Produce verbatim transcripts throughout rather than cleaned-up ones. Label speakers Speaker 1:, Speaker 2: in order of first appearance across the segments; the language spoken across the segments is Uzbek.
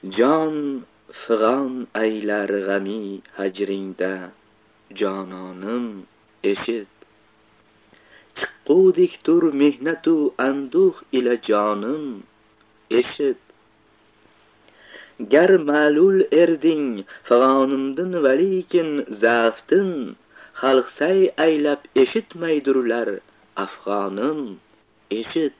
Speaker 1: jon fig'on aylar g'ami hajringda, jononim eshit. Chiqqudiktur mehnatu anduh ila jonim eshit. Gar ma'lul erding fig'onimdin valikin zaftin, xalqsay aylab eshitmaydurlar afg'onim eshit.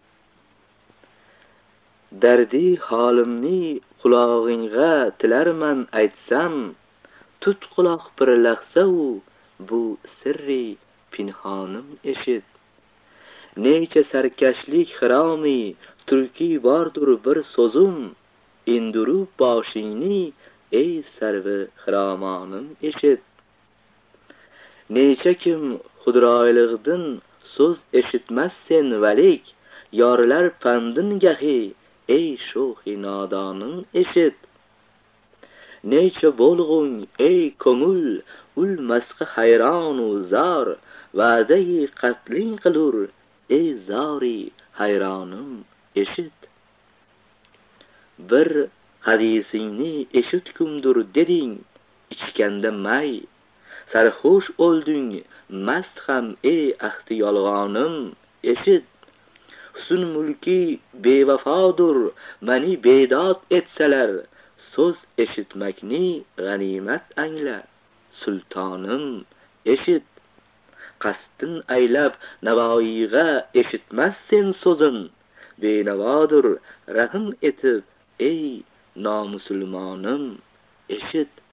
Speaker 1: Dardi holimni qulog'ingga tilarman aytsam, tut quloq bir lahza u bu sirri pinhonim eshit. Necha sarkashlik xiromi turki bordur bir so'zum, indurib boshingni ey sarvi xiromonim eshit. Necha kim xudroylig'din so'z eshitmas sen valik, yorlar pandin gahi ey sho'xi nodonim eshit. Necha bo'lg'ung ey ko'ngil ul masqi hayronu zor, va'dai qatling qilur ey zori hayronim eshit. Bir hadisingni eshitkumdur deding ichganda may, sarxush o'lding mast ham ey ahdi yolg'onim eshit. Husn mulki bevafodur mani bedod etsalar, so'z eshitmakni g'animat angla sultonim eshit. Qasdin aylab navoiyga eshitmas sen so'zin, benavodur rahm etib ey nomusulmonim eshit.